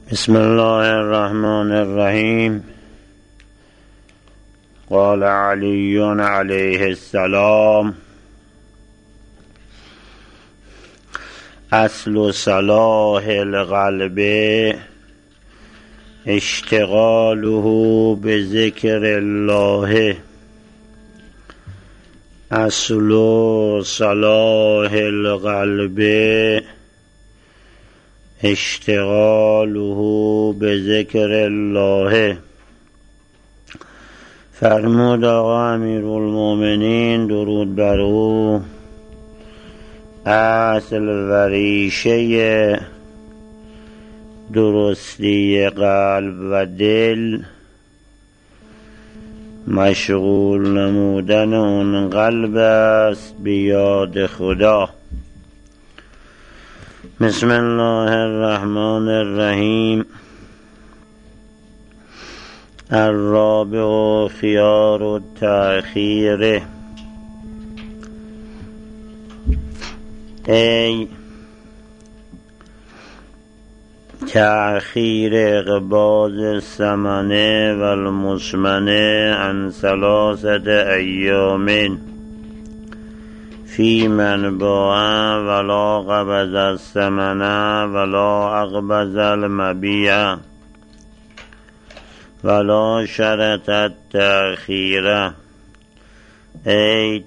بسم الله الرحمن الرحیم. قال علی علیه السلام: اصل صلاح القلب اشتغاله بذکر الله. اصل صلاح القلب اشتغاله بذکر الله. فرمود آقا امیرالمومنین درود بر او: اصل و ریشه درستی قلب و دل مشغول نمودن اون قلب است به یاد خدا. بسم الله الرحمن الرحیم. الرابع خیار التأخیر. ای تأخیر اقباض الثمن و المسمن عن 3 ایام فی من باع ولا قبض الثمن ولا اقبض المبیع ولا شرط التأخیر. ای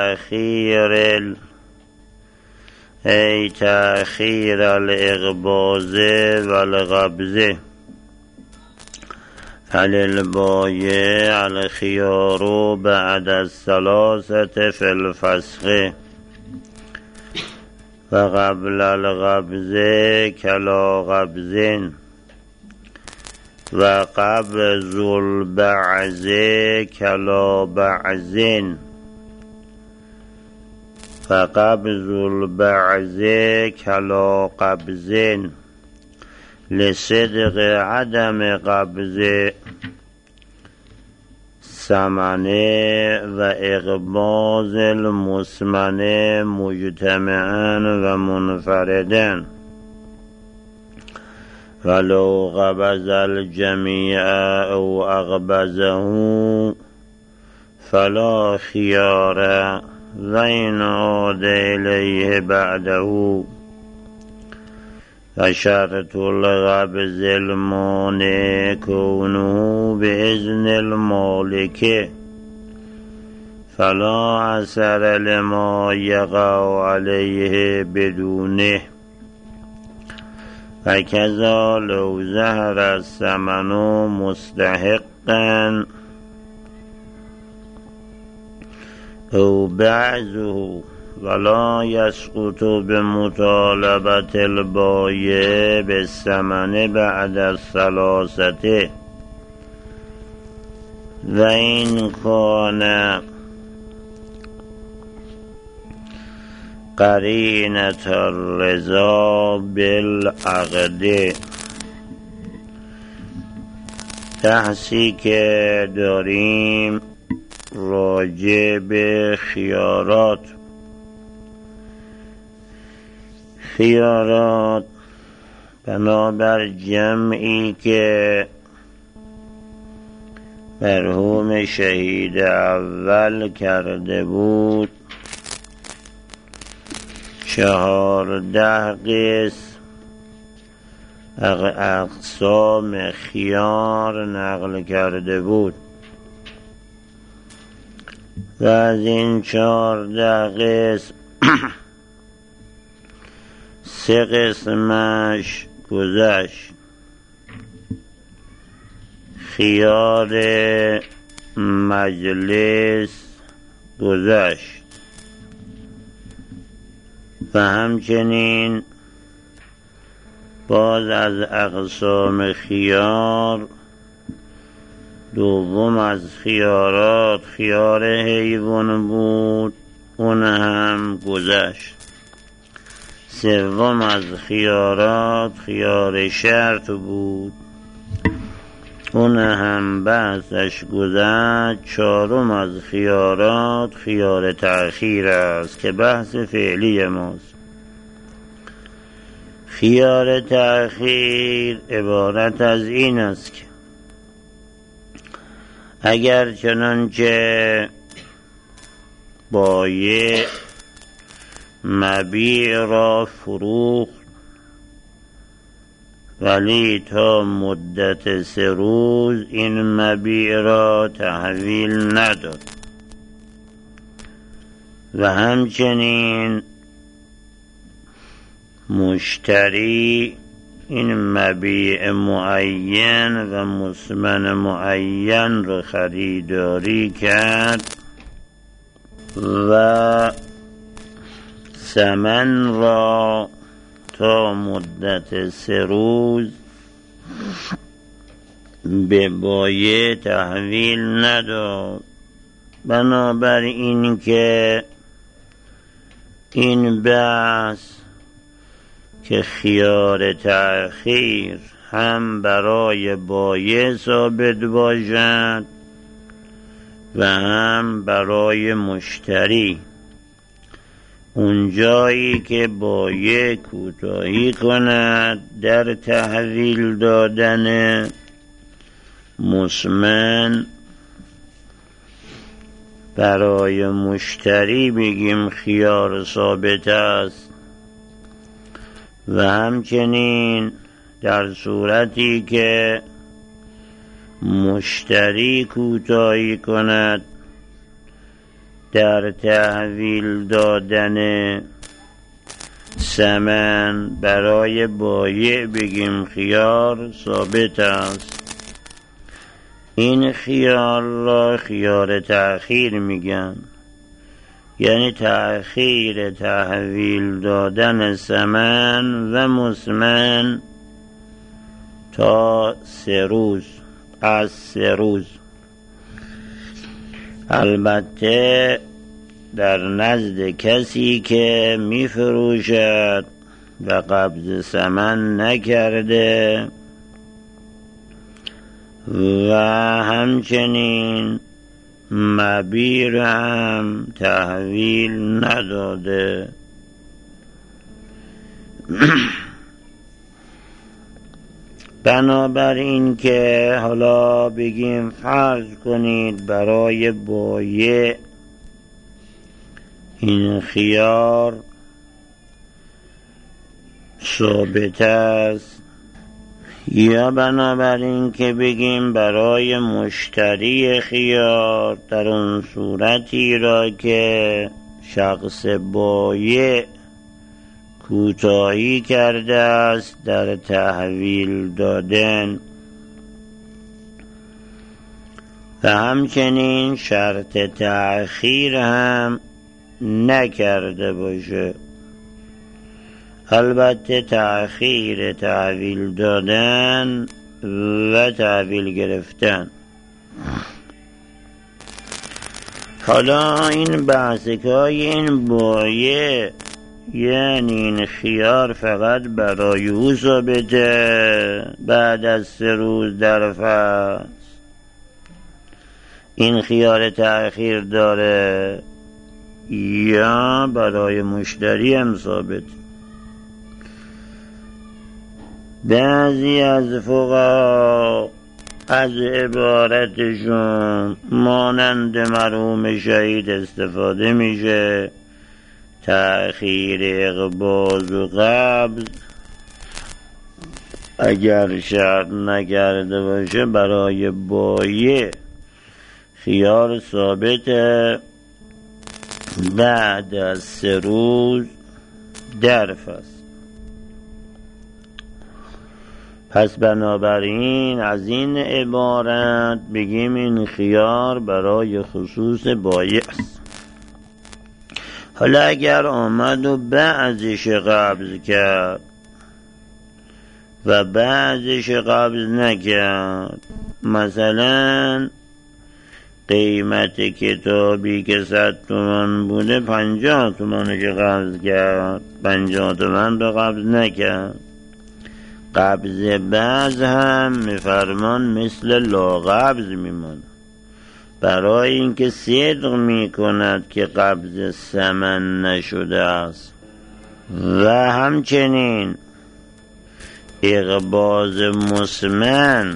تأخیر الاقباض والقبض. فللبایع الخیار بعد 3 فی الفسخ و قبل القبض کلا قبض و قبض البعض کلا بعض و قبض البعض کلا قبض لصدق عدم قبض ثمن و اقباض المسمن مجتمعا و منفردا ولو قبض الجمیع او اقبضه فلا خیار و این عاد الیه بعده. و شرط القبض المانع کونه باذن المالک فلا اثر لما یقع علیه بدونه. و کذا لو ظهر الثمن مستحقا او بعضه ولا یسقط بمطالبة البایع بالثمن بعد 3 و این کان قرینة الرضا بالعقد. بحثی که داریم راجع به خیارات بنابر جمعی که مرحوم شهید اول کرده بود 14 قسم اقسام خیار نقل کرده بود و از این 14 قسم 3 قسمش گذشت. خیار مجلس گذشت و همچنین باز از اقسام خیار دوم از خیارات خیار حیوان بود، اون هم گذشت. سوم از خیارات خیار شرط بود، اون هم بحثش گذشت. 4 از خیارات خیار تأخیر است که بحث فعلی ماست. خیار تأخیر عبارت از این است که اگر چنانچه بایع مبیع را فروخت ولی تا مدت 3 روز این مبیع را تحویل نداد و همچنین مشتری این مبیع معین و مثمن معین را خریداری کرد و ثمن را تا مدت 3 روز به بایع تحویل نداد. بنابراین که این بحث که خیار تأخیر هم برای بایع ثابت باشد و هم برای مشتری، اونجایی که بایع کوتاهی کند در تحویل دادن مثمن، برای مشتری بگیم خیار ثابت است و همچنین در صورتی که مشتری کوتاهی کند در تحویل دادن ثمن، برای بایع بگیم خیار ثابت است. این خیار را خیار تأخیر میگن، یعنی تأخیر تحویل دادن ثمن و مثمن تا 3 روز، از 3 روز. البته در نزد کسی که میفروشد و قبض ثمن نکرده و همچنین مبیع هم تحویل نداده. بنابراین که حالا بگیم فرض کنید برای بایع این خیار ثابت است، یا بنابراین که بگیم برای مشتری خیار در اون صورتی را که شخص بایع کوتاهی کرده است در تحویل دادن و همچنین شرط تأخیر هم نکرده باشه. البته تأخیر تحویل دادن و تحویل گرفتن. حالا این بحث که این بایع یعنی این خیار فقط برای او ثابته بعد از 3 روز در فصل، این خیار تأخیر داره، یا برای مشتری هم ثابت؟ بعضی از فقها از عبارتشون مانند مرحوم شهید استفاده میشه تأخیر اقباض و قبض اگر شرط نکرده باشه برای بایع خیار ثابته بعد از 3 روز در فصل. پس بنابراین از این عبارت بگیم این خیار برای خصوص بایع است. حالا اگر آمد و بعضش قبض کرد و بعضش قبض نکرد، مثلا قیمت کتابی که 100 تومان بوده 50 تومانش قبض کرد، 50 تومان به قبض نکرد، قبض بعض هم میفرمان مثل لاقبض میماند، برای اینکه صدق میکند که قبض ثمن نشده است. و همچنین اقباض مسمن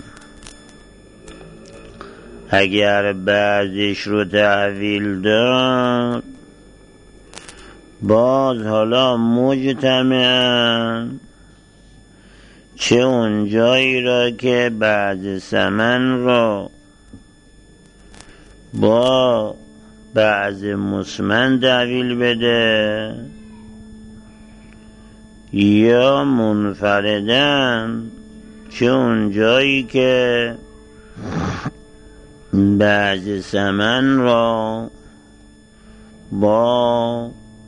اگر بعدش رو تحویل داد، باز حالا مجتمعن، چه اون جایی را که بعد سمن را با بعض مسمن تحویل بده، یا منفردن، چه اون جایی که بعض سمن را با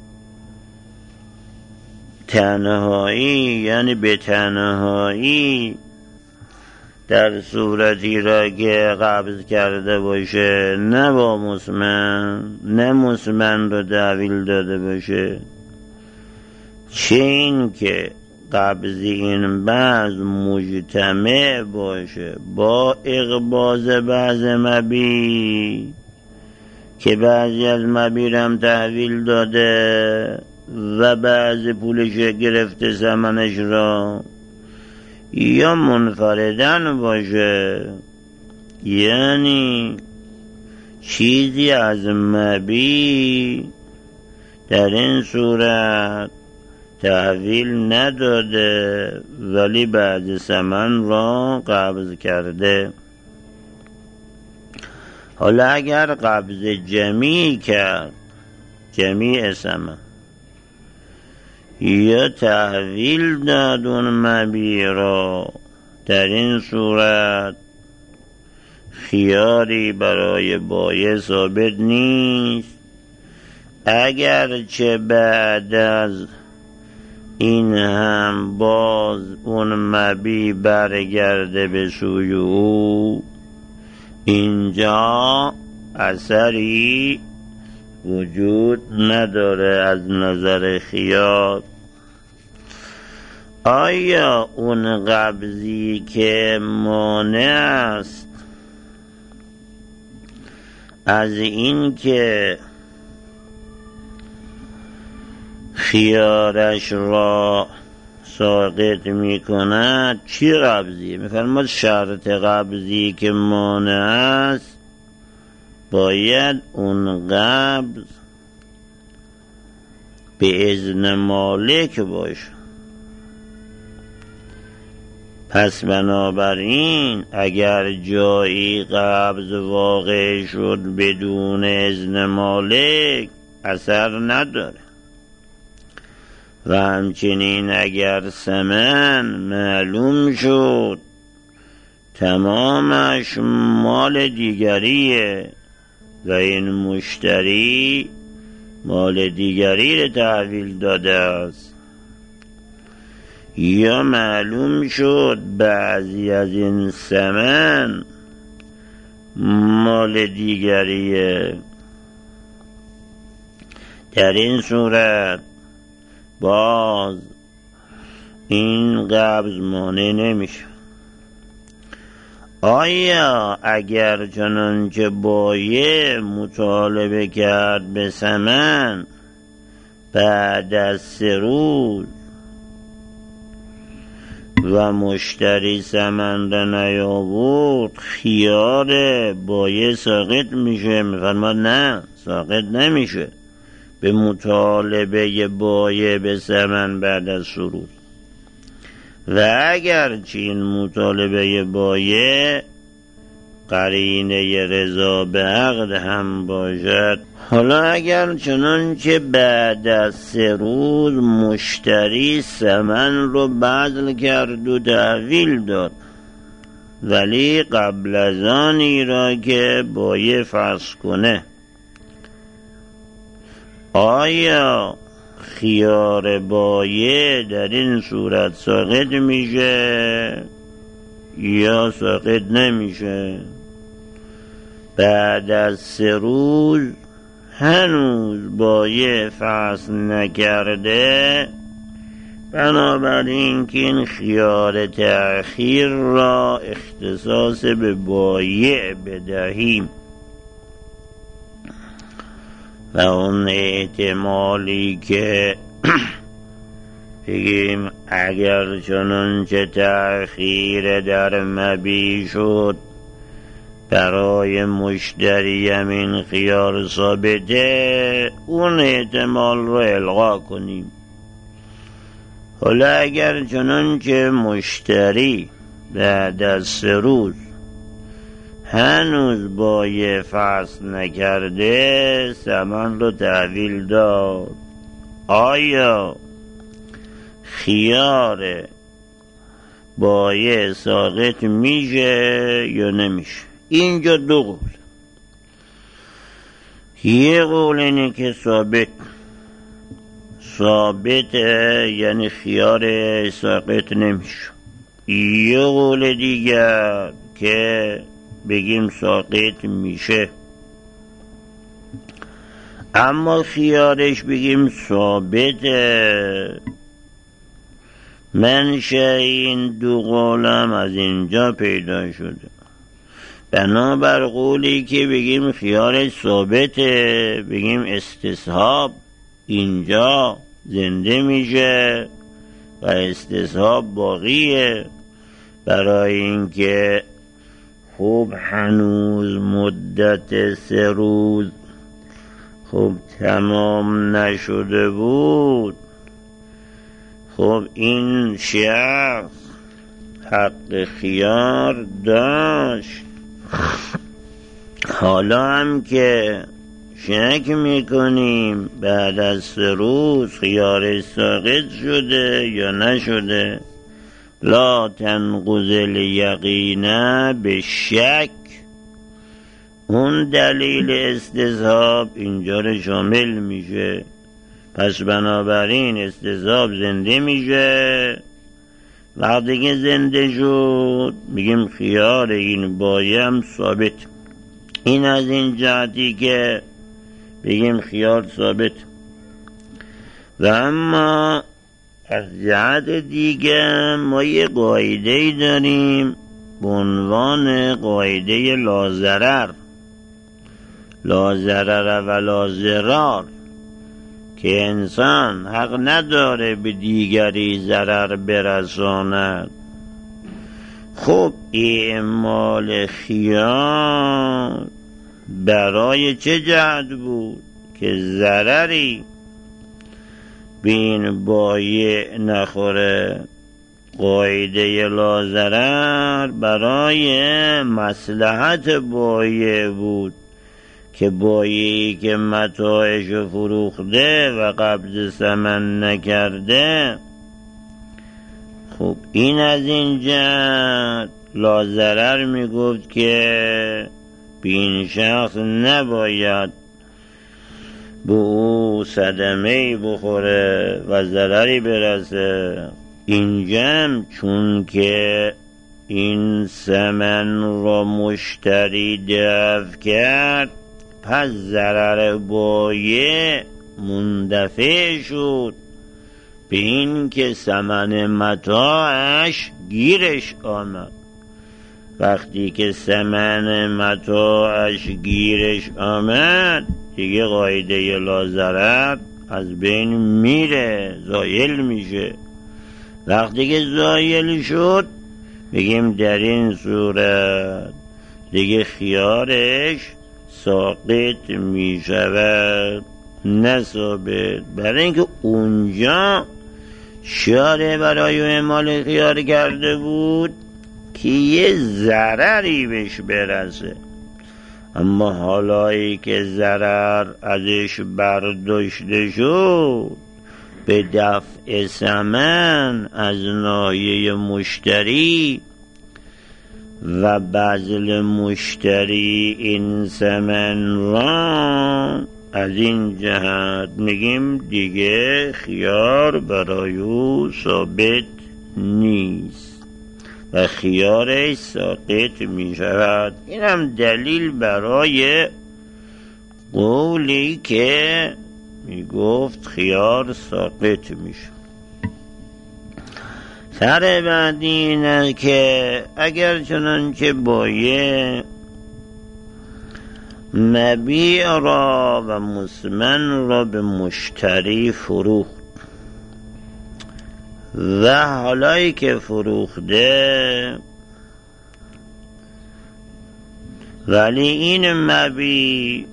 تنهایی، یعنی به تنهایی، در صورتی را که قبض کرده باشه، نه با مسمن، نه مسمن رو تحویل داده باشه، چه این که قبض این بعض مجتمع باشه با اقباض بعض مبی، که بعضی از مبی هم تحویل داده و بعض پولش گرفته ثمنش را، یا منفردن باشه، یعنی چیزی از مبی در این صورت تحویل نداده ولی بعد ثمن را قبض کرده. حالا اگر قبض جمیع کرد، جمیع ثمن، یا تحویل داد اون مبیع را، در این صورت خیاری برای بایع ثابت نیست، اگرچه بعد از این هم باز اون مبیع برگرده به سوی او، اینجا اثری وجود نداره از نظر خیار. آیا اون قبضی که مانع است از این که خیارش را ساقط می کند، چی قبضی؟ میفرماد شرط قبضی که مانع است باید اون قبض به اذن مالک باشه. پس بنابراین اگر جایی قبض واقع شد بدون اذن مالک اثر نداره، و همچنین اگر ثمن معلوم شد تمامش مال دیگریه و این مشتری مال دیگری رو تحویل داده است، یا معلوم شد بعضی از این ثمن مال دیگریه، در این صورت باز این قبض مانع نمیشه. آیا اگر چنانچه بایع مطالبه کرد به ثمن بعد از 3 روز و مشتری ثمن را نیاورد، خیار بایع ساقط میشه؟ میفرماد نه، ساقط نمیشه به مطالبه بایع به ثمن بعد از 3 روز، و اگر چین مطالبه بایع قرینه رضا به عقد هم باشد. حالا اگر چنانچه بعد از 3 روز مشتری ثمن رو بذل کرد و تحویل داد، ولی قبل از آنی را که بایع فسخ کنه، آیا خیار بایع در این صورت ساقط میشه یا ساقط نمیشه؟ بعد از 3 روز هنوز بایع فسخ نکرده، بنابراین که این خیار تأخیر را اختصاص به بایع بدهیم و اون احتمالی که بگیم اگر چنانچه تأخیر در مبیع شد برای مشتری این خیار ثابته، اون احتمال رو الغا کنیم. حالا اگر چنانچه مشتری بعد از 3 روز هنوز بایع فصل نکرده ثمن رو تحویل داد، آیا خیار بایع ساقط میشه یا نمیشه؟ اینجا 2 قول. یه قول اینه که ثابته، یعنی خیار ساقط نمیشه. یه قول دیگر که بگیم ساقط میشه اما خیارش بگیم ثابته. منشأ این 2 قولم از اینجا پیدا شده. بنابر قولی که بگیم خیارش ثابته، بگیم استصحاب اینجا زنده میشه و استصحاب باقیه، برای اینکه خوب هنوز مدت 3 روز خوب تمام نشده بود. خب این شخص حق خیار داشت. حالا هم که شک میکنیم بعد از 3 روز خیار ساقط شده یا نشده، لا تنقض الیقین به شک، اون دلیل استصحاب اینجا رو شامل میشه. پس بنابراین استصحاب زنده میشه. وقتی که زنده شد میگیم خیار این بایم ثابت. این از این جهتی که بگیم خیار ثابت. و اما از جهت دیگه ما یه قاعده‌ای داریم به عنوان قاعده لازرر، لازرر و لازرار، که انسان حق نداره به دیگری ضرر برساند. خب اعمال خیار برای چه جهت بود؟ که ضرری به این بایع نخوره. قاعده لازرر برای مصلحت بایع بود که بایعی که متاعش فروخته و قبض ثمن نکرده، خب این از این جهت لازرر میگفت که به این شخص نباید به او صدمه‌ای بخوره و ضرری برسه. اینجا چون که این ثمن را مشتری دفع کرد، پس ضرر بایع مندفع شد به این که ثمن متاعش گیرش آمد. وقتی که ثمن متاعش گیرش آمد دیگه قاعده لازرر از بین میره، زایل میشه. وقتی که زایل شد بگیم در این صورت دیگه خیارش ساقط می شود، نه ثابت، برای اینکه اونجا شارع برای اعمال خیار کرده بود که یه ضرری بهش برسه. اما حالایی که ضرر ازش برداشته شد به دفع ثمن از ناحیه مشتری و بذل مشتری این ثمن را، از این جهت میگیم دیگه خیار برای او ثابت نیست و خیارش ساقط می شود. این هم دلیل برای قولی که می گفت خیار ساقط میشه. سر بعدی اینه که اگر چنانچه بایع مبیع را و مسمن را به مشتری فروخت، و حالایی که فروخته ولی این مبیع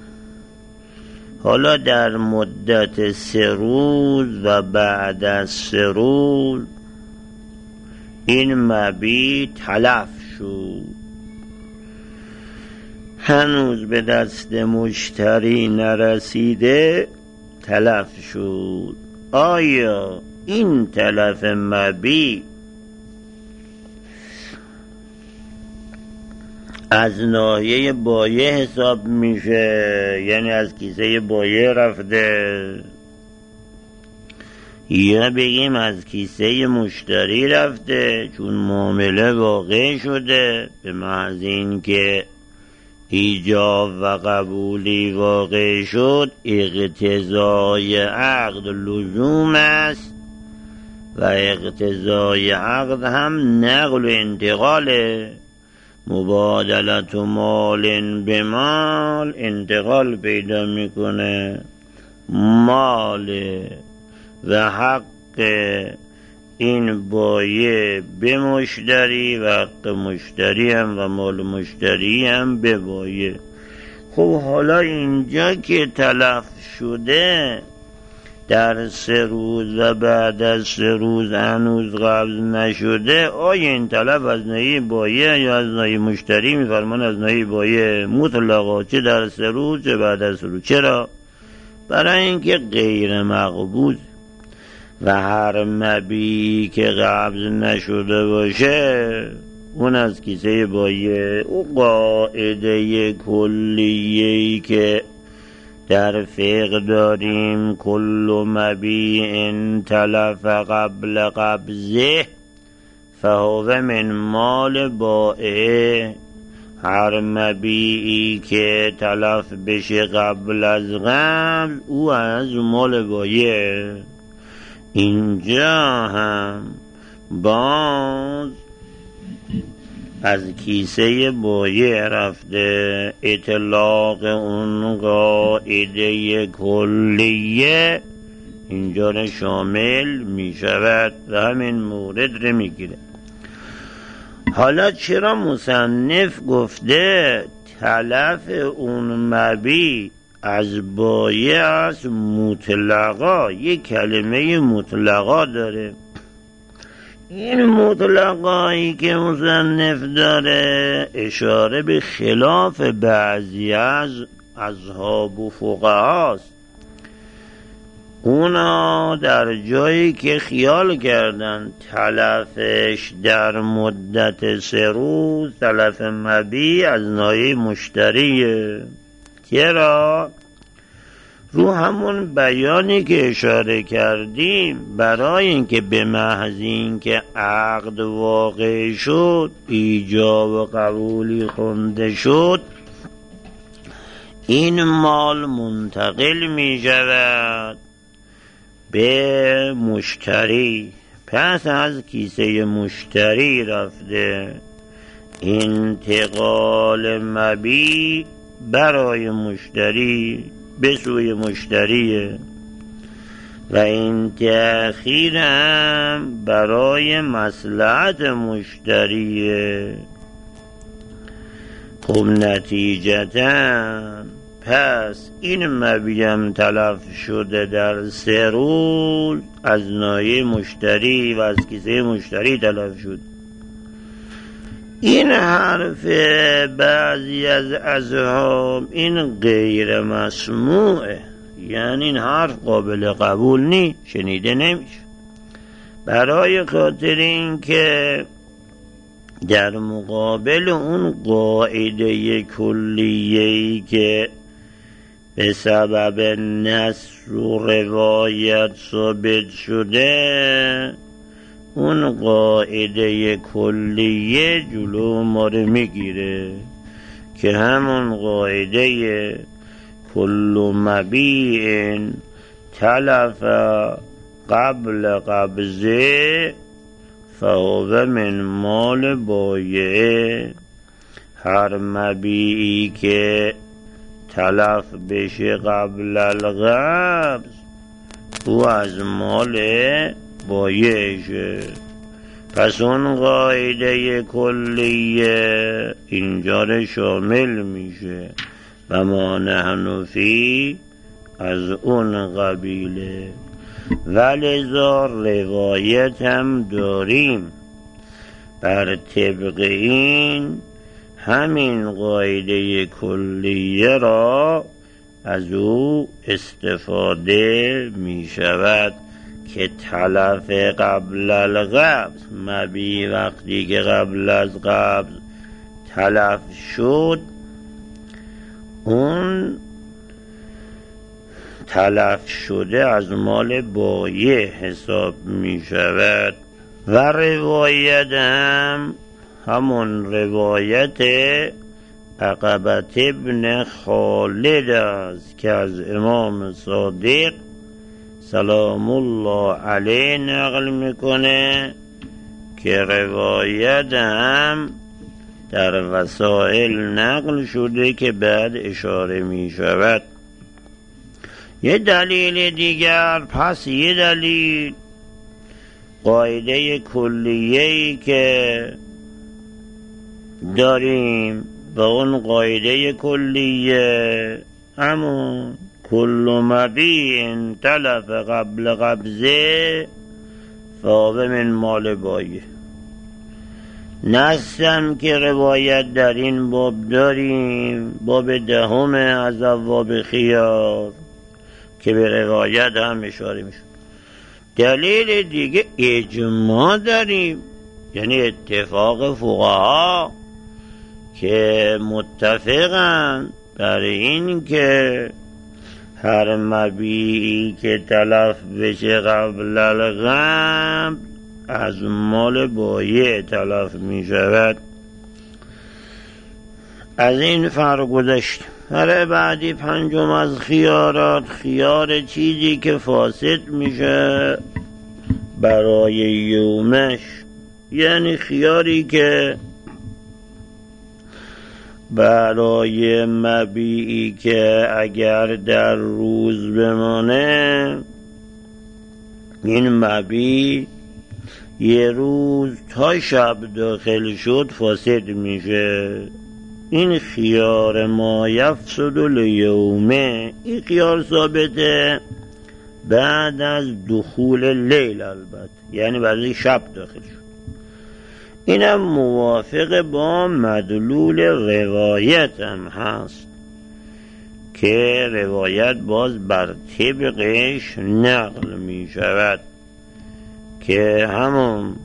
حالا در مدت 3 روز و بعد از 3 روز این مبیع تلف شد، هنوز به دست مشتری نرسیده تلف شد، آیا این تلف مبیع از ناحیه بایع حساب میشه، یعنی از کیسه بایع رفته، یا بگیم از کیسه مشتری رفته؟ چون معامله واقع شده، به محض این که ایجاب و قبولی واقع شد اقتضای عقد لزوم است و اقتضای عقد هم نقل و انتقاله. مبادلت و مال به مال انتقال پیدا میکنه، مال و حق این بایع به مشتری و حق مشتری هم و مال مشتری هم به بایع. خب حالا اینجا که تلف شده در 3 روز و بعد از 3 روز هنوز قبض نشده، آیا این تلف از ناحیه بایع یا از ناحیه مشتری؟ میفرمان از ناحیه بایع مطلقا، چه در 3 روز چه بعد از 3 روز. چرا؟ برای اینکه غیر مقبوض و هر مبیعی که قبض نشده باشه اون از کیسه بایع. او قاعده کلیه‌ای که در فقه داریم، کل مبیع تلف قبل قبضه فهو من مال بائع، هر مبیعی که تلف بشه قبل از قبض او از مال بایع. اینجا هم باز از کیسه بایع رفته، اطلاق اون قاعده کلیه اینجا را شامل می شود و همین مورد را می گیره. حالا چرا مصنف گفته تلف اون مبیع از بایع است مطلقا؟ یک کلمه مطلقا داره. این مطلقایی که مصنف داره اشاره به خلاف بعضی از اصحاب و فقهاست. اونا در جایی که خیال کردن تلفش در مدت 3 روز تلف مبیع از ناحیه مشتریه. چرا؟ رو همون بیانی که اشاره کردیم، برای اینکه به محض اینکه عقد واقع شد ایجاب و قبولی خونده شد این مال منتقل می شود به مشتری، پس از کیسه مشتری رفته. انتقال مبیع برای مشتری به سوی مشتریه و این تأخیر هم برای مصلحت مشتریه. خب نتیجتاً پس این مبیعم تلف شده در 3 روز از ناحیه مشتری و از کیسه مشتری تلف شد. این حرف بعضی از اصحاب این غیر مسموعه، یعنی این حرف قابل قبول نیست، شنیده نمیشه، برای خاطر اینکه در مقابل اون قاعده کلیه‌ای که به سبب نص و روایت ثابت شده، اون قاعده کلیه جلو ما رو میگیره که همون قاعده کل مبیع تلف قبل قبضه فهو من مال بایع، هر مبیعی که تلف بشه قبل القبض او از مال بایشه. پس اون قاعده کلیه اینجا رو شامل میشه و ما نحن فی از اون قبیله. ولذا روایت هم داریم بر طبق این همین قاعده کلیه را از او استفاده می شود که تلف قبل القبض، مبی وقتی که قبل از قبض تلف شد، اون تلف شده از مال بایع حساب می شود. و روایت هم همون روایت عقبت ابن خالد است که از امام صادق سلام الله علیه نقل میکنه که روایت هم در وسائل نقل شده که بعد اشاره می شود. یه دلیل دیگر، پس یه دلیل قاعده کلیه‌ای که داریم و اون قاعده کلیه همون کل مبیع تلف قبل قبضه فهو من مال بایع. نستم که روایت در این باب داریم، باب دهم از ابواب خیار که به روایت هم اشاره میشه. دلیل دیگه اجماع داریم، یعنی اتفاق فقها که متفقن بر این که هر مبیعی که تلف بشه قبل القبض از مال بایع تلف می شود. از این فرق گذشت. بعدی پنجم از خیارات، خیار چیزی که فاسد میشه برای یومش، یعنی خیاری که برای مبیعی که اگر در روز بمانه این مبیع یه روز تا شب داخل شد فاسد میشه. این خیار ما یفسد الیومه، این خیار ثابته بعد از دخول لیل، البته یعنی بعد شب داخل شد. اینم موافق با مدلول روایت هم هست که روایت باز بر طبقش نقل می شود که همون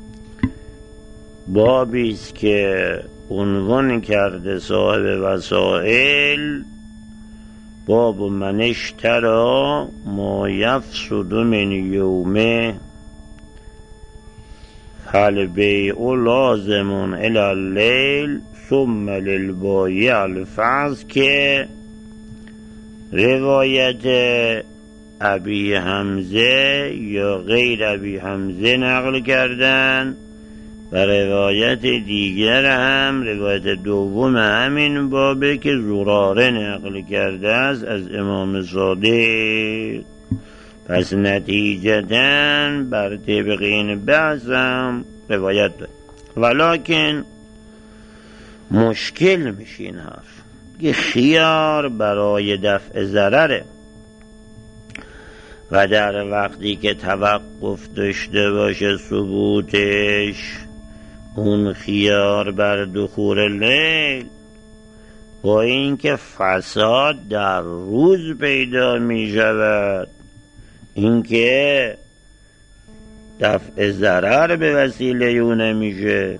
بابیست که عنوان کرده صاحب وسائل، باب من اشتری ما یفسد من یومه هل بیع لازم الی اللیل ثم للبایع الفصل، که روایت ابی حمزه یا غیر ابی حمزه نقل کردن و روایت دیگر هم روایت دوم همین بابه که زراره نقل کرده است از امام صادق. پس نتیجتاً بر طبق این بحث هم روایت داره، ولکن مشکل میشه این حرف که خیار برای دفع ضرره و در وقتی که توقف داشته باشه ثبوتش، اون خیار بر دخول لیل با اینکه فساد در روز پیدا می شود، اینکه دفع ضرر به وسیله اون نمیشه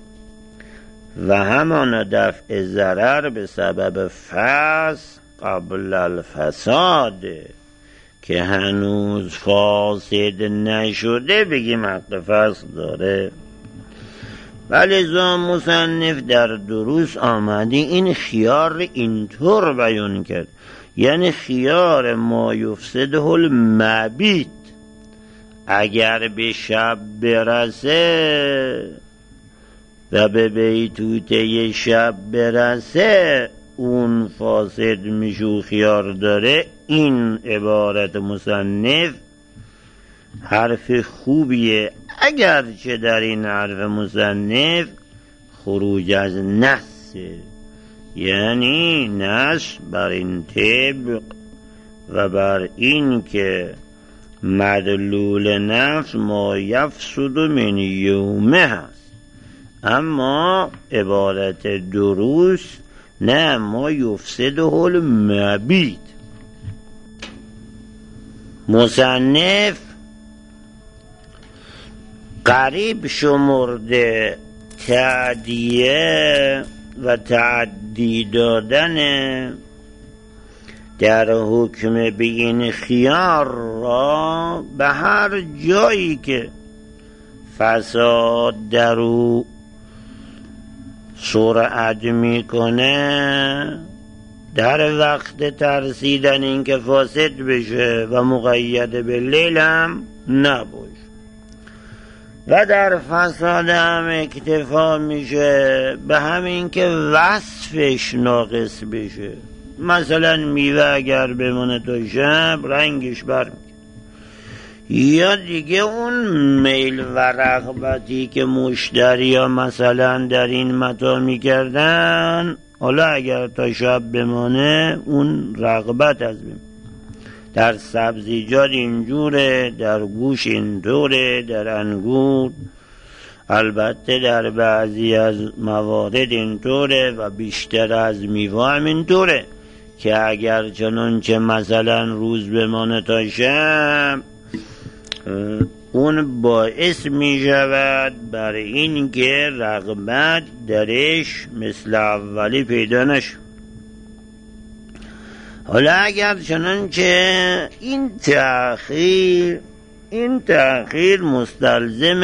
و همان دفع ضرر به سبب فسق قبل الفساد که هنوز فاسد نشده بگیم حق فسق داره. ولی مصنف در دروس آمده این خیار اینطور بیان کرد، یعنی خیار ما یفسده المبیت، اگر به شب برسه و به بیتوته شب برسه اون فاسد میشه و خیار داره. این عبارت مصنف حرف خوبیه، اگرچه در این حرف مصنف خروج از نص، یعنی نص بر این طبق و بر این که مدلول نفس ما یفسد من یومه هست، اما عبارت درست نه ما یفسده المبیت. مصنف قریب شمرده تعدیه و تعدی دادن در حکم به این خیار را به هر جایی که فساد در او سرعت میکنه در وقت ترسیدن این که فاسد بشه و مقید به لیل هم نباشه و در فساد هم اکتفا میشه به همین که وصفش ناقص بشه. مثلا میوه اگر بمونه تا شب رنگش برمیگرده، یا دیگه اون میل و رغبتی که مشتری ها مثلا در این متاع میکردن حالا اگر تا شب بمانه اون رغبت از بیم. در سبزیجات اینجوره، در گوش اینطوره، در انگور، البته در بعضی از موارد اینطوره و بیشتر از میوه هم اینطوره که اگر چنانچه مثلا روز بمانه تا شب اون باعث می شود بر این که رغبت درش مثل اولی پیدا نشد. حالا اگر چنانچه این تأخیر مستلزم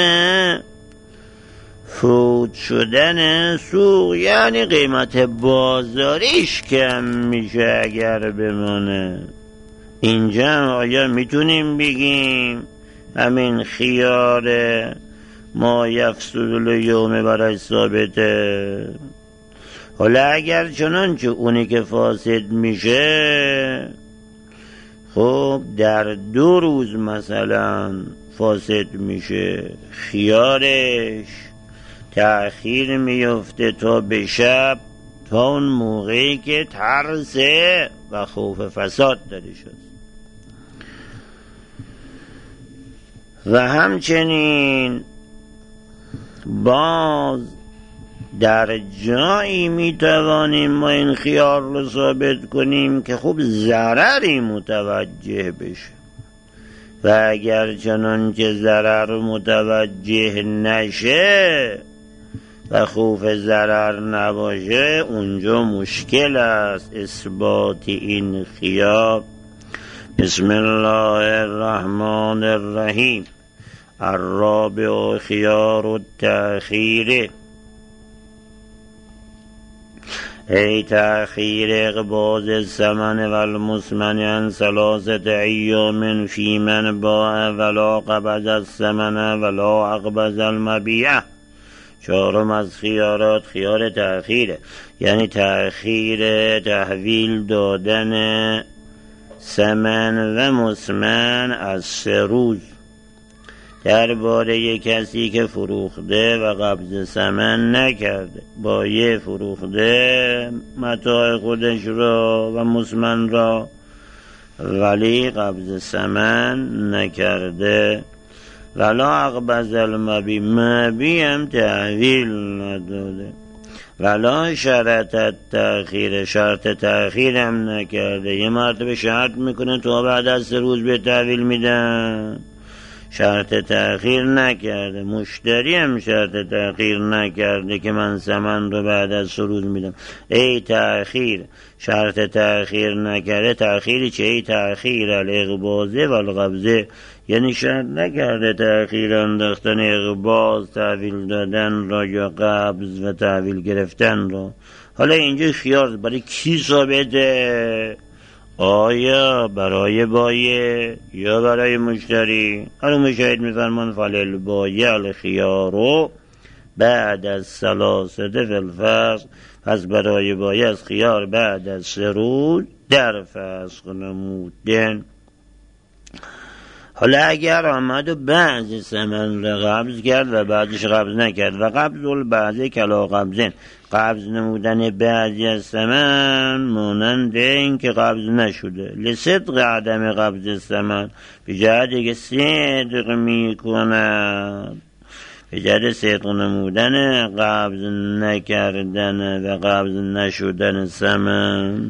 فوت شدن سوق، یعنی قیمت بازاریش کم میشه اگر بمانه، اینجا آیا میتونیم بگیم همین خیار ما یفسد الیوم برای ثابته؟ حالا اگر چنانچه اونی که فاسد میشه خب در 2 روز مثلا فاسد میشه، خیارش تأخیر میفته تا به شب، تا اون موقعی که ترسه و خوف فساد درش هست. و همچنین باز در جایی میتوانیم ما این خیار رو ثابت کنیم که خوب ضرری متوجه بشه و اگر چنانچه ضرر متوجه نشه و خوف ضرر نباشه اونجا مشکل است اثبات این خیار. بسم الله الرحمن الرحیم. الرابع خیار التأخیر، ای تأخیر اقباض الثمن و المثمن عن 3 ایام فی من باع ولا قبض الثمن ولا اقبض المبیع. 4 از خیارات خیار تأخیره، یعنی تأخیر تحویل دادن ثمن و مثمن از 3 روز درباره کسی که فروخته و قبض ثمن نکرده. بایع فروخته متاع خودش را و مثمن را ولی قبض ثمن نکرده. ولا اقبض المبی، مبی هم تحویل نداده. ولا شرط تأخیر، شرط تأخیر هم نکرده. یه مرتبه شرط میکنه تا بعد از 3 روز به تحویل میدن، شرط تأخیر نکرده. مشتری هم شرط تأخیر نکرده که من ثمن رو بعد از 3 روز میدم. ای تأخیر، شرط تأخیر نکرده. تأخیری چه؟ ای تأخیر الاقباضه و القبضه، یعنی شرط نکرده تأخیر انداختن اقباض، تحویل دادن را، یا قبض و تحویل گرفتن را. حالا اینجا خیار برای کی ثابته؟ آیا برای بایع یا برای مشتری؟ حالا مشاهد میفرمان فلل بایع الخیارو بعد از 3 فی الفصل، پس برای بایع از خیار بعد از 3 روز در فسخ نمودن. حالا اگر آمد و بعض ثمن را قبض کرد و بعدش قبض نکرد و قبض بعضی کلا قبضین، قبض نمودن بعضی از ثمن مانند این که قبض نشده، لصدق عدم قبض ثمن، به جهتی که صدق می کند، به جهت صدق نمودن قبض نکردن و قبض نشدن ثمن.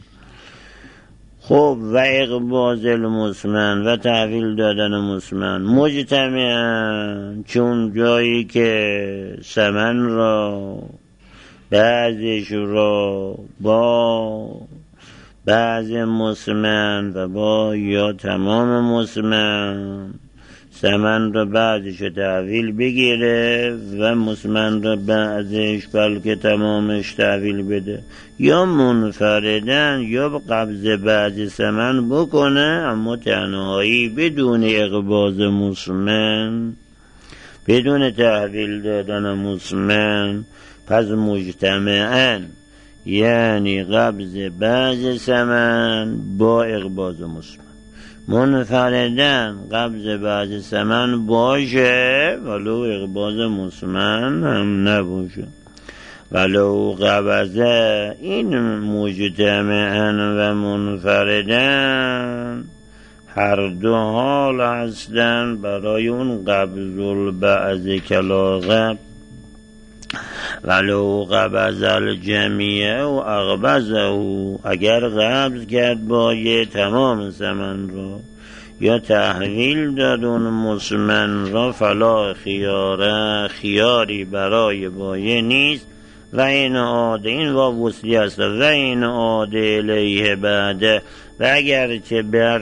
خب و اقباض المثمن و تحویل دادن مثمن مجتمعن، چون جایی که ثمن را بعضش را با بعض مثمن و با یا تمام مثمن، ثمن را بعضش تحویل بگیره و مثمن را بعضش بلکه تمامش تحویل بده، یا منفردن یا قبض بعض ثمن بکنه اما تنهایی بدون اقباض مثمن، بدون تحویل دادن مثمن. پس مجتمعن یعنی قبض بعض ثمن با اقباض مثمن، منفردن قبض بعض ثمن باشه ولو اقباض مثمن هم نباشه. ولو قبضه این مجتمعن و منفردن هر دو حال هستن برای اون قبض البعض کلاغب. ولو قبض الجمیع و اقبضه، اگر قبض کرد بایه تمام ثمن را یا تحویل داد اون مثمن را، فلا خیاره خیاری برای بایه نیست. و این عاده، این وصلی است، و این عاده الیه بعده، و اگر چه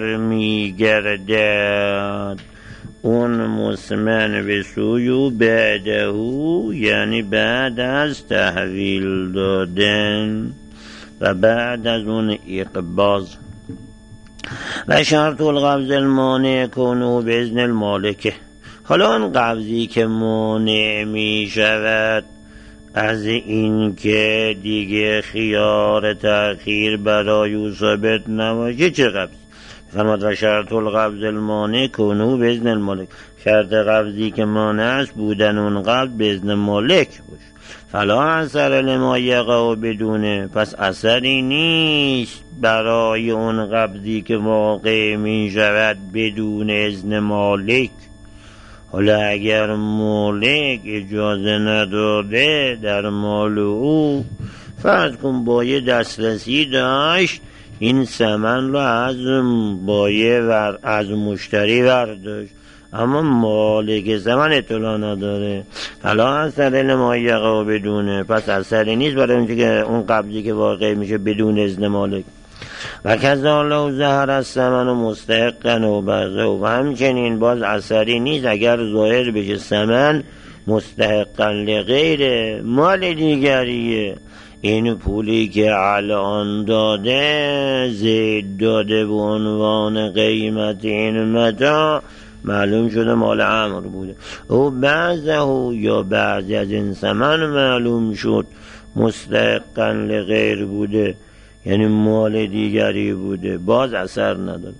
برمیگردد اون مثمن به سوی بعده، یعنی بعد از تحویل دادن و بعد از اون اقباض. و شرط القبض المانع کنه باذن المالک. حالا اون قبضی که مانع می شود از این که دیگه خیار تأخیر برای او ثابت نباشه، چه قبضی؟ فرمود و شرط القبض المانع کنه باذن المالک، شرط قبضی که مانع است بودن اون قبض باذن مالک باشه. فلا اثر لما یقع بدونه، پس اثری نیست برای اون قبضی که واقع می شود بدون اذن مالک. حالا اگر مالک اجازه نداده در مال او، فرض کن بایه دسترسی داشت، این ثمن رو از بایه از مشتری برداشت، اما مالک ثمن اطلاع نداره. حالا اثر لما یقع بدونه، پس اثری نیست برای اون که اون قبضی که واقع میشه بدون اذن مالک. و کذا لو ظهر الثمن مستحقا و بعضه، و همچنین باز اثری نیست اگر ظاهر بشه ثمن مستحقا لغیر مال دیگریه. این پولی که الان داده زید داده به عنوان قیمت این متاع، معلوم شده مال عمرو بوده، او بعضه یا بعضی از این ثمن معلوم شد مستحقا لغیر بوده، یعنی مال دیگری بوده، باز اثر نداره.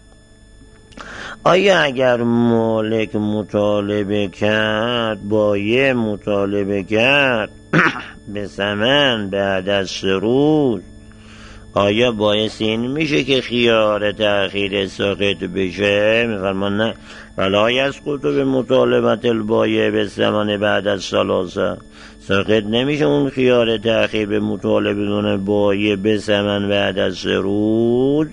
آیا اگر مالک مطالبه کرد، بایع مطالبه کرد به ثمن بعد از 3 روز، آیا باعث این میشه که خیار تأخیر ساقط بشه؟ میفرمان نه، ولا یسقط به مطالبت البایع به ثمن بعد از 3 ساقط نمیشه اون خیار تأخیر به مطالبه بایع به ثمن بعد از 3 روز.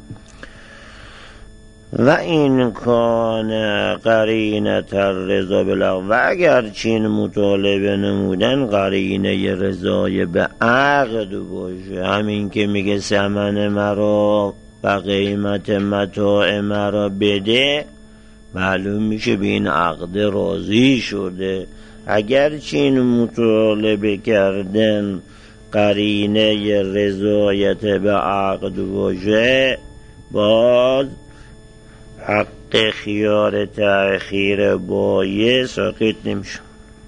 و این کان قرینه الرضا بالعقد، و اگر چین مطالبه نمودن قرینه رضای به عقد باشه، همین که میگه ثمن مرا و قیمت متاع مرا بده، معلوم میشه به این عقد راضی شده. اگر چین مطالبه کردن قرینه رضایت به عقد باشه، باز حق خیار تأخیر بایع ساقط نمیشه.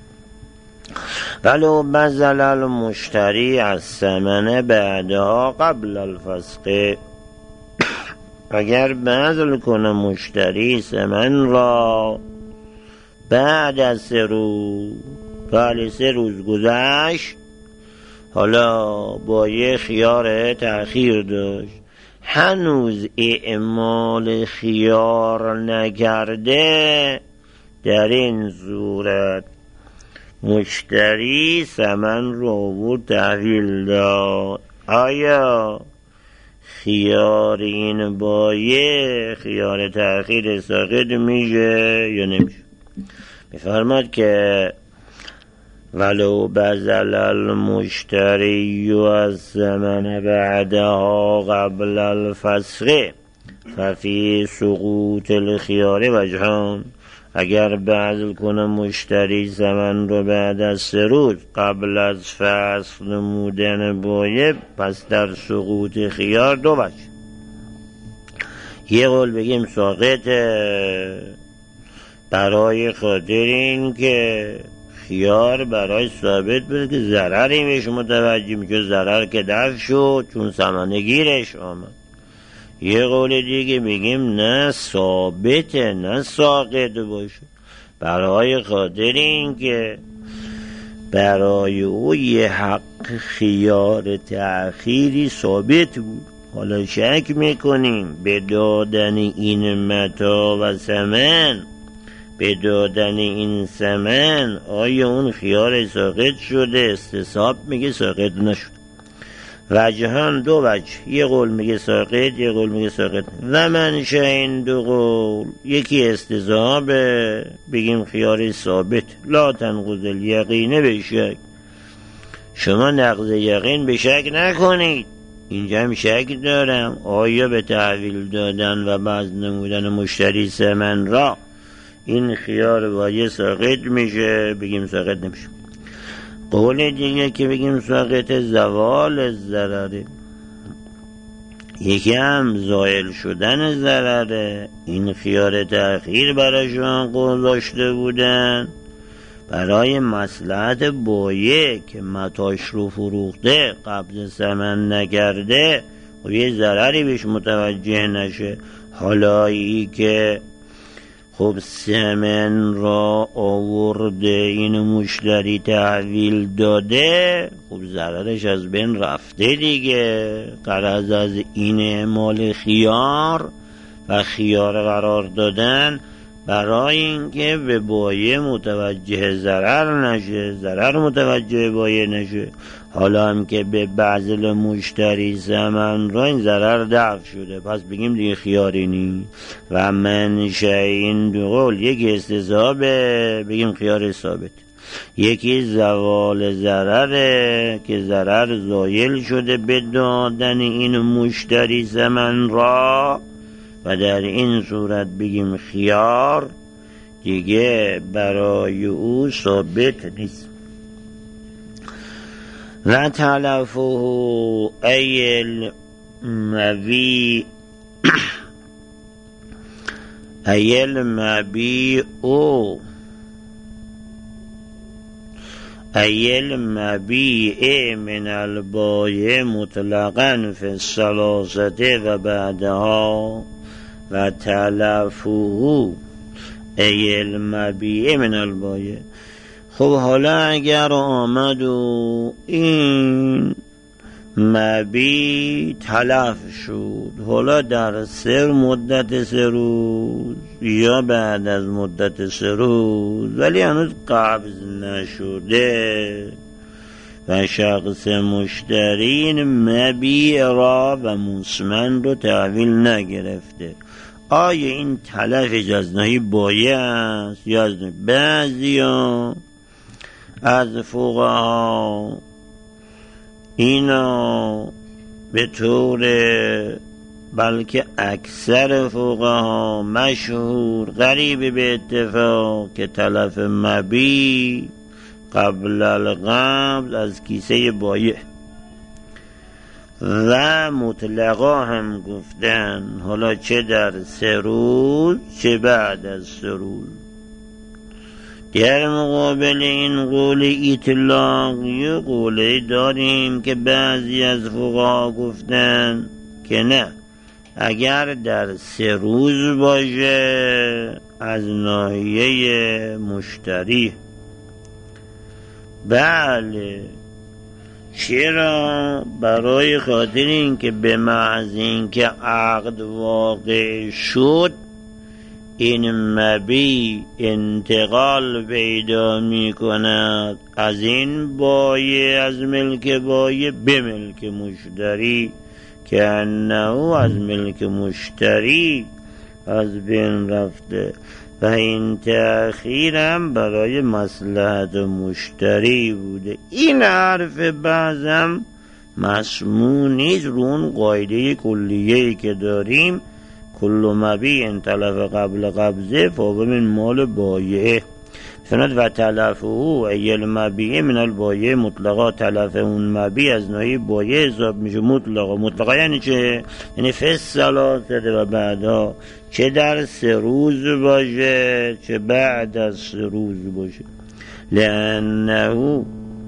ولو بذل المشتری از ثمن بعدها قبل الفسق، اگر بذل کنه مشتری ثمن را بعد از 3 روز، بله 3 روز گذشت، حالا بایع خیار تأخیر داشت، هنوز اعمال خیار نکرده، در این صورت مشتری ثمن رو آورد تحویل داد. آیا خیار این بایع خیار تأخیر ساقط میشه یا نمیشه؟ میفرماد که ولو بذل المشتری الثمن بعدها قبل الفسخ ففی سقوط الخیار وجهان. اگر بذل کنه مشتری ثمن رو بعد از 3 روز قبل از فسخ نمودن بایع، پس در سقوط خیار 2 وجه. یه قول بگیم ساقطه برای خاطر این که خیار برای ثابت بده که ضرری بهش متوجه میشه، ضرر که دفع شد چون ثمن گیرش آمد. یه قول دیگه بگیم نه ثابته، نه ساقط باشه، برای خاطر این که برای او یه حق خیار تأخیری ثابت بود. حالا شک میکنیم به دادن این متاع و ثمن، به دادن این ثمن آیا اون خیار ساقط شده؟ استصحاب میگه ساقط نشد. وجهان 2 وجه، یه قول میگه ساقط، یه قول میگه ساقط. و منشأ این 2 قول، یکی استصحابه بگیم خیار ثابت، لا تنقض الیقین به شک، شما نقض یقین به شک نکنید. اینجا هم شک دارم آیا به تحویل دادن و بعض نمودن مشتری ثمن را این خیار بایع ساقط میشه؟ بگیم ساقط نمیشه. قول دیگه که بگیم ساقط زوال ضرره، یکی هم زائل شدن ضرره. این خیار تأخیر براشون گذاشته بودن برای مصلحت بایع که متاعش رو فروخته قبض ثمن نکرده و یه ضرری بهش متوجه نشه. حالا ای که خب ثمن را آورده این مشتری تحویل داده، خب ضررش از بین رفته دیگه. غرض از این اعمال خیار و خیار قرار دادن برای اینکه به بایع متوجه ضرر نشه، ضرر متوجه بایع نشه. حالا هم که به بذل مشتری ثمن را این ضرر دفع شده، پس بگیم دیگه خیاری نی. و منشأ این 2 قول، یکی استصحابه بگیم خیار ثابت، یکی زوال ضرره که ضرر زایل شده به دادن این مشتری ثمن را، و در این صورت بگیم خیار دیگه برای او ثابت نیست. و تلفه ایل مبیع ایل مبیع او ایل مبیع من البایع مطلقا فی الثلاثه و بعدها و تلفه ایل مبیع من البایع. خب حالا اگر آمد و این مبیع تلف شد، حالا در مدت 3 روز یا بعد از مدت 3 روز ولی هنوز قبض نشده و شخص مشتری مبیع را و مسمن رو تحویل نگرفته، آیا این تلف اجازنهی بایع است یا از بعضی از فقها اینا به طور بلکه اکثر فقها مشهور قریب به اتفاق که تلف مبیع قبل القبض از کیسه بایع و مطلقا هم گفتن، حالا چه در 3 روز چه بعد از 3 روز. در مقابل این قول اطلاقی قولی داریم که بعضی از فقها گفتن که نه، اگر در 3 روز باشه از ناحیه مشتری. بله، چرا؟ برای خاطر اینکه به محض اینکه عقد واقع شد این مبیع انتقال پیدا می کند از این بایع، از ملک بایع به ملک مشتری، که انه از ملک مشتری از بین رفته و این تأخیرم برای مصلحت مشتری بوده. این حرف بعضم مسموع نیست رو اون قاعده کلیه‌ای که داریم: کل مبیع تلف قبل قبضه فهو من مال بایع. سند و تلف او ای المبیع من البایع مطلقا. تلف اون مبیع از ناحیه بایع حساب میشه مطلقا. مطلقا یعنی چه؟ یعنی فالثلاثه و بعدا، چه در 3 روز باشه چه بعد از 3 روز باشه. لانه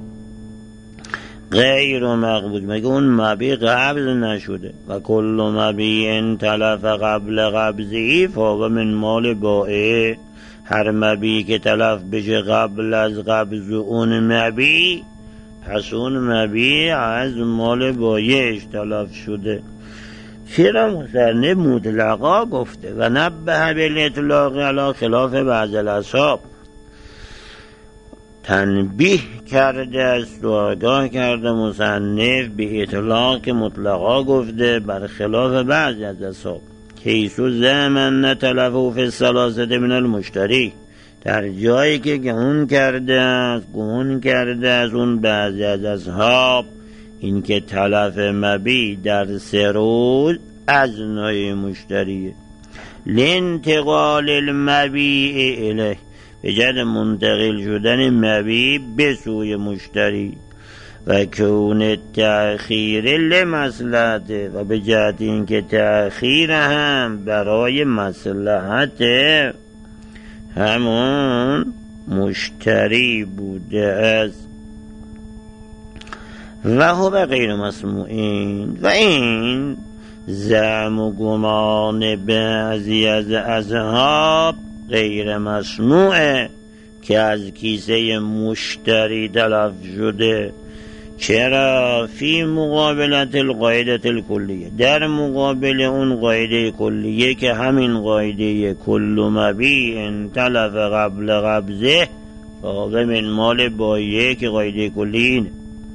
غیر مقبوض، مگه اون مبیع قبض نشده. و کل مبیع تلف قبل قبضی فهو من مال بایع. هر مبیع که تلف بشه قبل از قبض اون مبیع، پس اون مبیع از مال بایعش تلف شده. چرا مصنف مطلقا گفته؟ و نبه بالاطلاق علی خلاف بعض الاصحاب. تنبیه کرده است و آگاه کرده مصنف به اطلاق مطلقا گفته بر خلاف بعضی از اصحاب. کیسو زمن نتلفو فی الثلاثه من المشتری، در جایی که گمون کرده از اون بعضی از اصحاب این که تلف مبیع در 3 روز از ناحیه مشتریه. لانتقال المبیع الیه، به جهت منتقل شدن مبیع به سوی مشتری. و کون تأخیر لمصلحت، و به جهت اینکه تأخیر هم برای مصلحت همون مشتری بوده است. و هو غیر مسموعین، و این زعم و گمان بعضی از اصحاب غیر مسموعه که از کیسه مشتری تلف شده. چرا؟ فی مقابلت القاعده الکلیه، در مقابل اون قاعده کلیه که همین قاعده کل مبیع تلف قبل قبضه فهو من مال بایع، که قاعده کلی اینه.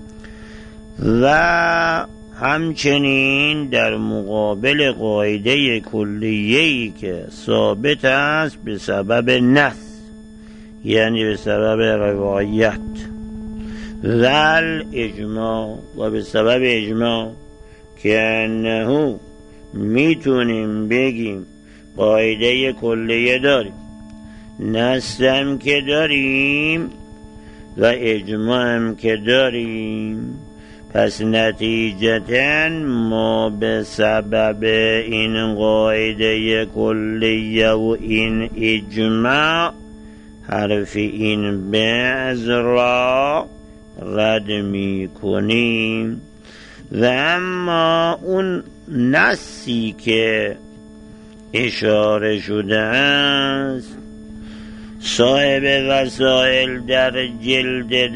و همچنین در مقابل قاعده کلیه‌ای که ثابت است به سبب نص، یعنی به سبب روایت و اجماع، و به سبب اجماع، که انه میتونیم بگیم قاعده کلیه داریم، نصم که داریم و اجماع هم که داریم. پس نتیجتاً ما به سبب این قاعده کلیه و این اجماع حرف این بعض را رد می کنیم. و اما اون نصی که اشاره شده است صاحب وسائل در جلد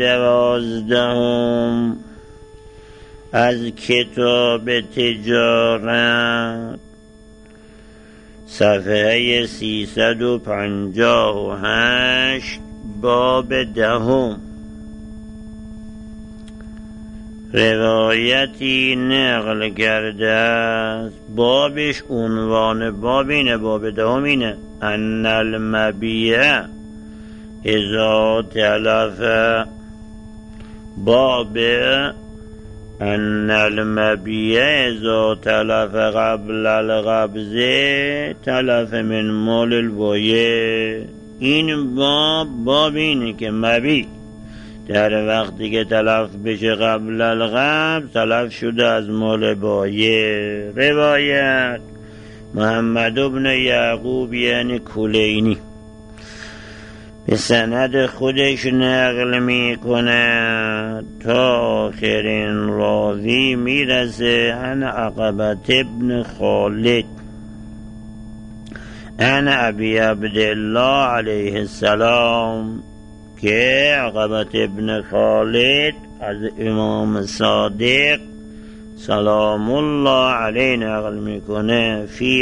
12 از کتاب تجارت صفحه 358 باب 10 روایتی نقل کرده است. بابش عنوان باب اینه، باب 10 اینه: ان المبیع اذا تلف. باب ان المبیع اذا تلف قبل القبض تلف من مال البایع. این باب اینه که مبیع در وقتی که تلف بشه قبل القبض تلف شده از مال بایع. روایت محمد بن یعقوب یعنی کلینی به سند خودش نقل می کند تا آخرین راوی می رسه عن عقبة ابن خالد عن ابی عبدالله علیه السلام که عقبة ابن خالد از امام صادق سلام الله علیه نقل میکنه فی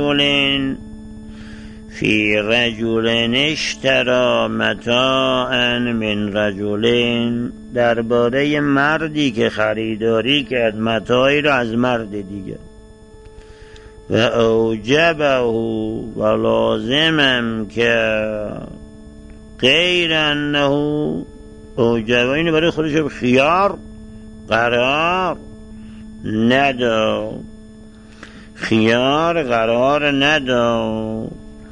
رجل اشترى متاعا من رجل، درباره مردی که خریداری کرد متاعی را از مرد دیگر، و اوجبه و لازمم که غیر انه اوجبه، اینو برای خودش خیار قرار ندا، خیار قرار ندا.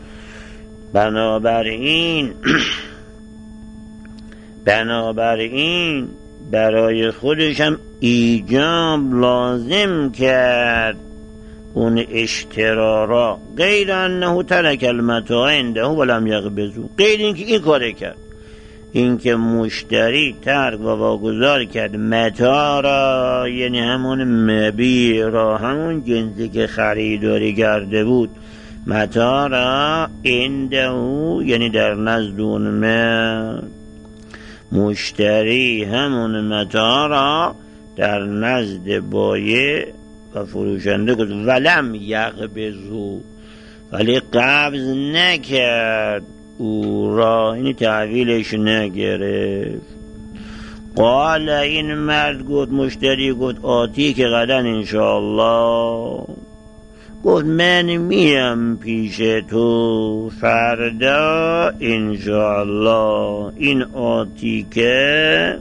بنابراین برای خودش هم ایجاب لازم کرد اون اشترارا، غیر انه ترک المتاع عنده ولم یقبضه، غیر اینکه این کاره کرد، اینکه مشتری ترک و واگذار کرد متاع را، یعنی همون مبیع را، همون جنسی که خریداری کرده بود، متاع را عنده، یعنی در نزد اون مشتری همون متاع را در نزد بایع و فروشنده گذاشت، ولم یقبضه، ولی قبض نکرد او را، این تحویلش نگرفت. قال، این مرد گفت، مشتری گفت، آتی که غدا انشاءالله، گفت من میم پیش تو فردا انشاءالله، این آتی که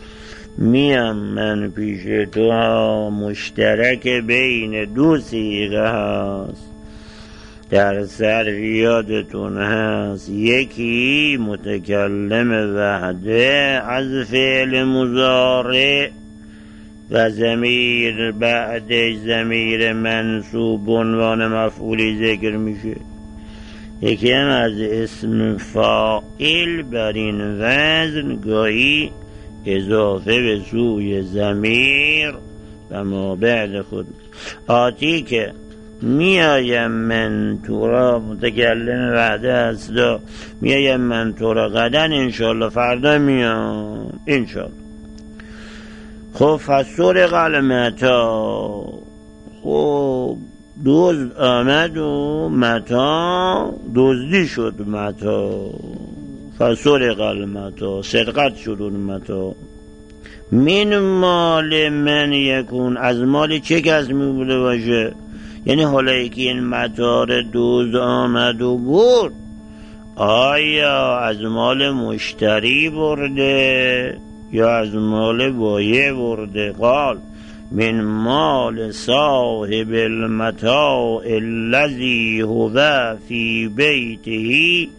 میم من پیش تو مشترک بین دو صیغه هست، در سر یادتون هست، یکی متکلم وحده از فعل مضارع و ضمیر بعدش ضمیر منصوب عنوان مفعولی ذکر میشه، یکی هم از اسم فاعل بر این وزن گاهی اضافه به سوی ضمیر و ما بعد خود. آتی که میایم من تو را، متکلم وعده است، میایم من تو را غدا انشالله، فردا میام انشالله. خب فسرق المتاع، خب دزد آمد و متاع دزدی شد، متاع فسرق المتاع، سرقت شد اون متاع. من مال من یکون، از مال چه کس می بوده باشه، یعنی حالا که این متاع دزد آمد و برد، آیا از مال مشتری برده یا از مال بایع برده؟ قال من مال صاحب المتاع الذي هو في بیته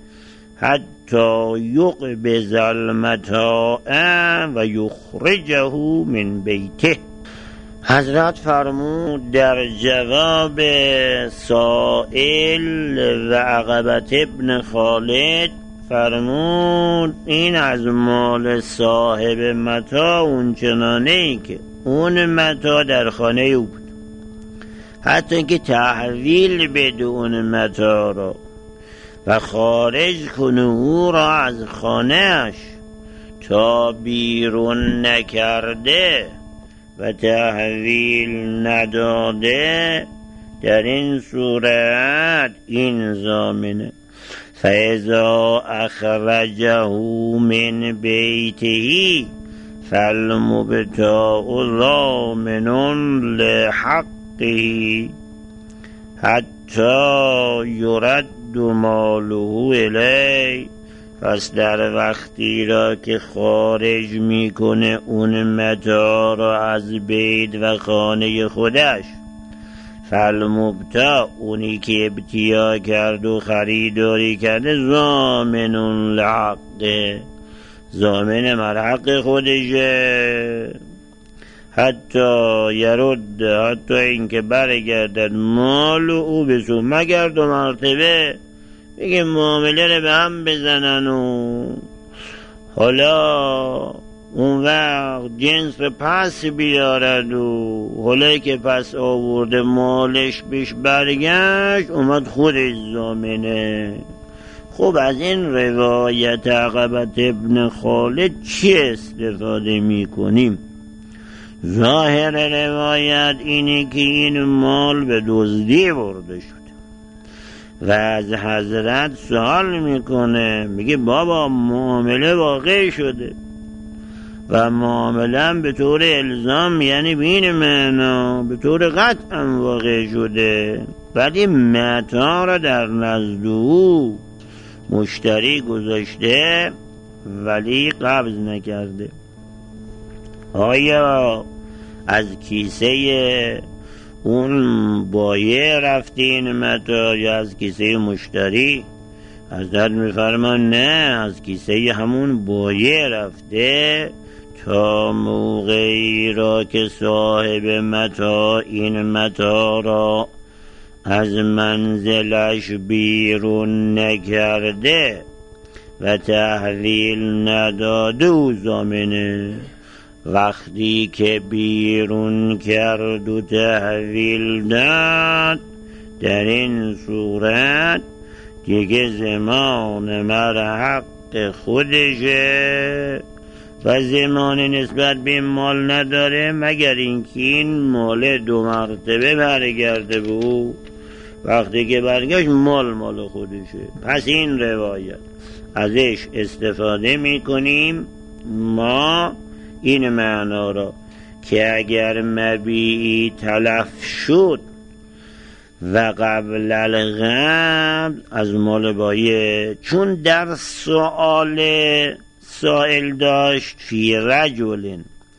حتی یقبض المتاع و یخرجه من بیته. حضرت فرمود در جواب سائل و عقبة ابن خالد، فرمود این از مال صاحب متاع اون چنانه ای که اون متاع در خانه او بود، حتی اینکه تحویل بده اون متاع را و خارج کنه او را از خانهش تا بیرون نکرده و تحویل نداده، در این صورت این ضامنه. فاذا اخرجه من بیته فالمبتاع ضامن لحقه حتی یرد ماله الیه. پس در وقتی را که خارج میکنه اون متاع را از بیت و خانه خودش، فالمبتاع اونی که ابتیاع کرد و خریداری کرده، ضامن لحقه، ضامن مرحق خودشه، حتی یرد، حتی اینکه برگردد مال او به سو، مگر دو مرتبه بگه معامله رو به هم بزنن و حالا اون وقت جنس رو پس بیارد و حالا که پس آورده مالش بیش برگشت اومد خودش ضامنه. خب از این روایت عقبة ابن خالد چی استفاده می کنیم؟ ظاهر روایت اینه که این مال به دزدی برده شد و از حضرت سوال میکنه، میگه بابا معامله واقع شده و معامله به طور الزام، یعنی بین معنا به طور قطع واقع شده، ولی متاع را در نزد او مشتری گذاشته ولی قبض نکرده. آیا از کیسه اون بایع رفته این متاع یا از کیسه مشتری؟ حضرت میفرمان نه، از کیسه همون بایع رفته تا موقعی را که صاحب متاع این متاع را از منزلش بیرون نکرده و تحویل نداده او ضامنه. وقتی که بیرون کرد و تحویل داد، در این صورت دیگه ضمان مر حق خودشه و ضمان نسبت به مال نداره مگر اینکه این مال 2 مرتبه برگرده به او. وقتی که برگشت مال خودشه. پس این روایت ازش استفاده میکنیم ما این معنا را که اگر مبیعی تلف شد و قبل القبض از مال بایع، چون در سائل داشت فی رجل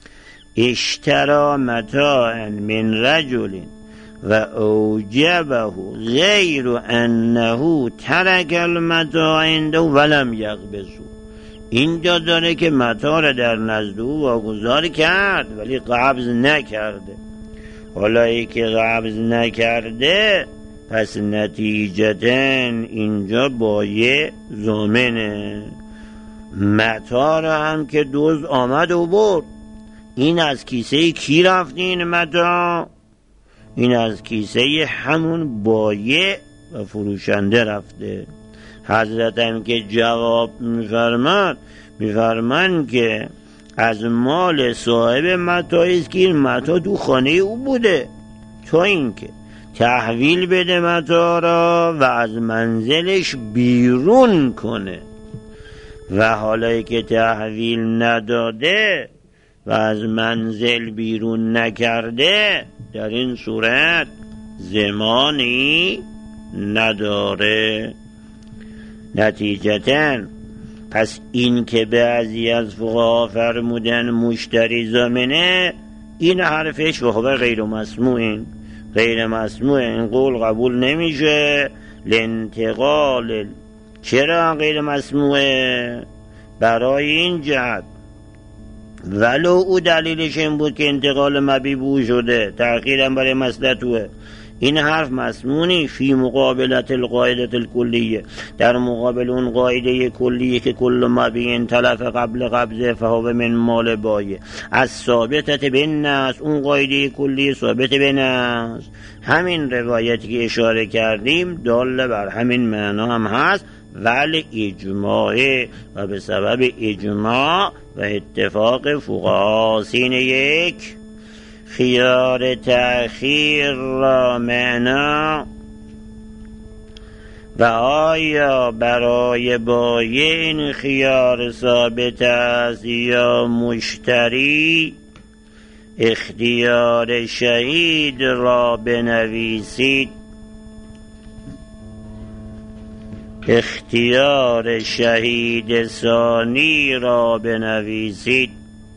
اشترى متاعا من رجل و اوجبه غیر انه ترک المتاع عنده ولم یقبضه. اینجا داره که متاع را در نزد او واگذار کرد ولی قبض نکرده. حالا ای که قبض نکرده پس نتیجتاً اینجا بایع ضامنه. متاع را هم که دزد آمد و برد، این از کیسه کی رفت؟ این متاع این از کیسه همون بایع و فروشنده رفته. حضرت هم که جواب میفرمان که از مال صاحب متاعی است که این متاع تو خانه او بوده تا اینکه تحویل بده متاع را و از منزلش بیرون کنه، و حالا که تحویل نداده و از منزل بیرون نکرده، در این صورت ضمانی نداره. نتیجتاً پس این که بعضی از فقها فرمودن مشتری ضامنه، این حرفش و غیر مسموع، این قول قبول نمیشه لانتقال. چرا غیر مسموعه؟ برای این جهت ولو او دلیلش این بود که انتقال مبیع بو شده، تأخیرم برای مصلحتوه، این حرف مسمونی فی مقابلت القاعده الکلیه، در مقابل اون قاعده کلیه که کل مبیع تلف قبل قبضه فهو من مال بایع از ثابتت بالنص. اون قاعده کلیه ثابت بالنص. همین روایتی که اشاره کردیم داله بر همین معنا هم هست، ولی اجماع و به سبب اجماع و اتفاق فقها سین یک خیار تأخیر را معنا و آیا برای بایع این خیار ثابت است یا مشتری؟ اختیار شهید را بنویسید. اختیار شهید ثانی را بنویسید.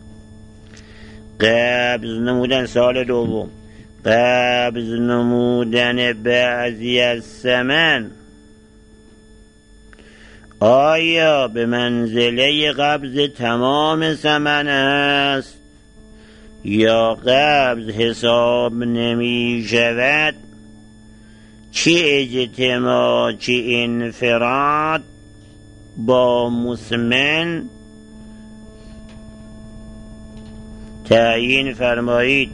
قبض نمودن سال دوم، قبض نمودن بعضی از ثمن آیا به منزله قبض تمام ثمن است یا قبض حساب نمی شود؟ چی اجتماع چی انفراد با مسمن تعیین فرمایید.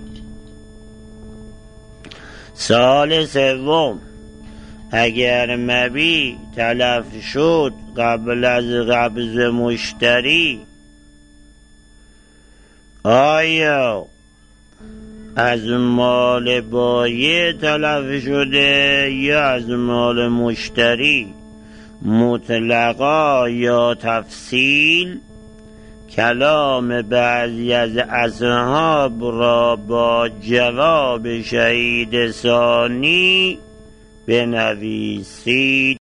سال سوم اگر مبیع تلف شد قبل از قبض مشتری، آیا از مال بایع تلف شده یا از مال مشتری؟ مطلقا یا تفصیل؟ کلام بعضی از اصحاب را با جواب شهید ثانی بنویسید.